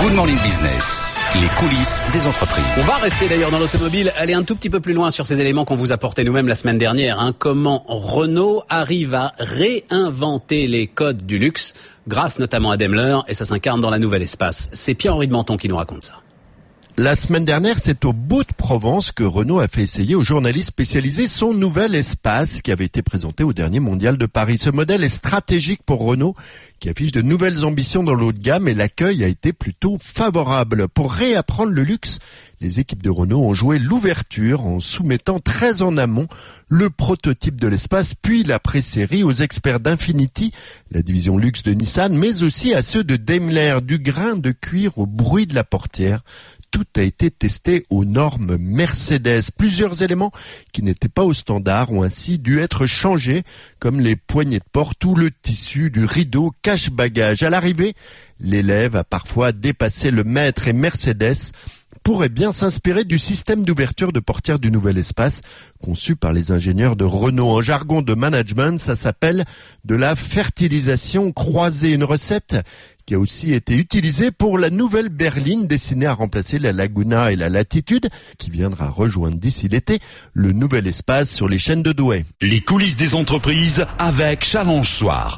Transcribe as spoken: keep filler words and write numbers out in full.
Good Morning Business, les coulisses des entreprises. On va rester d'ailleurs dans l'automobile, aller un tout petit peu plus loin sur ces éléments qu'on vous apportait nous-mêmes la semaine dernière. Hein. Comment Renault arrive à réinventer les codes du luxe, grâce notamment à Daimler, et ça s'incarne dans la nouvelle Espace. C'est Pierre-Henri de Menton qui nous raconte ça. La semaine dernière, c'est au Beau de Provence que Renault a fait essayer aux journalistes spécialisés son nouvel Espace qui avait été présenté au dernier mondial de Paris. Ce modèle est stratégique pour Renault qui affiche de nouvelles ambitions dans le haut de gamme et l'accueil a été plutôt favorable. Pour réapprendre le luxe, les équipes de Renault ont joué l'ouverture en soumettant très en amont le prototype de l'Espace, puis la pré-série aux experts d'Infiniti, la division luxe de Nissan, mais aussi à ceux de Daimler, du grain de cuir au bruit de la portière. Tout a été testé aux normes Mercedes. Plusieurs éléments qui n'étaient pas au standard ont ainsi dû être changés, comme les poignées de porte ou le tissu du rideau cache-bagages. À l'arrivée, l'élève a parfois dépassé le maître et Mercedes pourrait bien s'inspirer du système d'ouverture de portière du nouvel Espace conçu par les ingénieurs de Renault. En jargon de management, ça s'appelle de la fertilisation croisée, une recette qui a aussi été utilisée pour la nouvelle berline destinée à remplacer la Laguna et la Latitude, qui viendra rejoindre d'ici l'été le nouvel Espace sur les chaînes de Douai. Les coulisses des entreprises avec Challenge Soir.